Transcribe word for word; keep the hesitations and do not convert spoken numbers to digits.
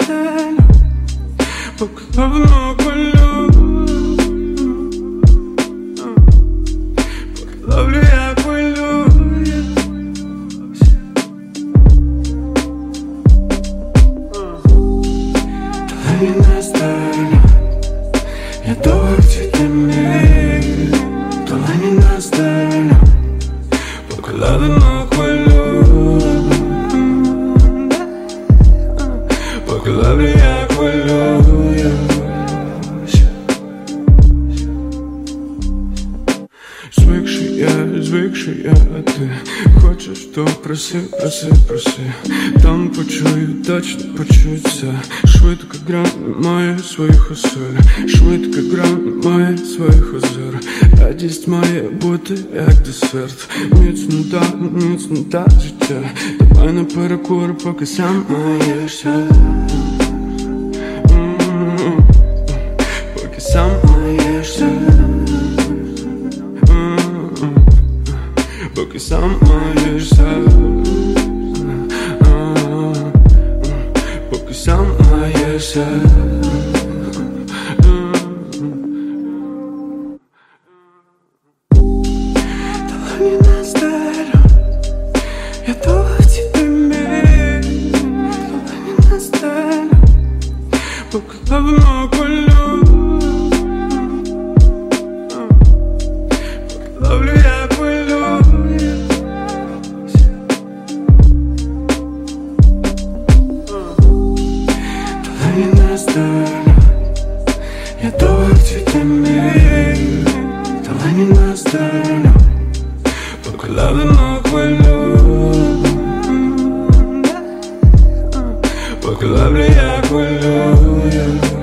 stella, poco quello, poco lovely quello. Долина стella, я долг цветами. Долина stella, poco lovely quello, poco lovely quello. Звикший я, звикший я, а ти хочеш, то проси, проси, проси. Там почую, точно почуться. Швидко гра має своїх осель, швидко гра має своїх озер. Радість має бути як десерт. Міцно та, міцно та життя. Давай на перекур, поки сам маєшся. Поки сам маєшся. Поки сам маєшся. Поки сам маєшся. Долина стella, я долг цветами. Долина stella, поки lovely quello, poco lovely quello. Долина stella, я долг цветами. Долина stella, poco lovely quello, poco lovely quello.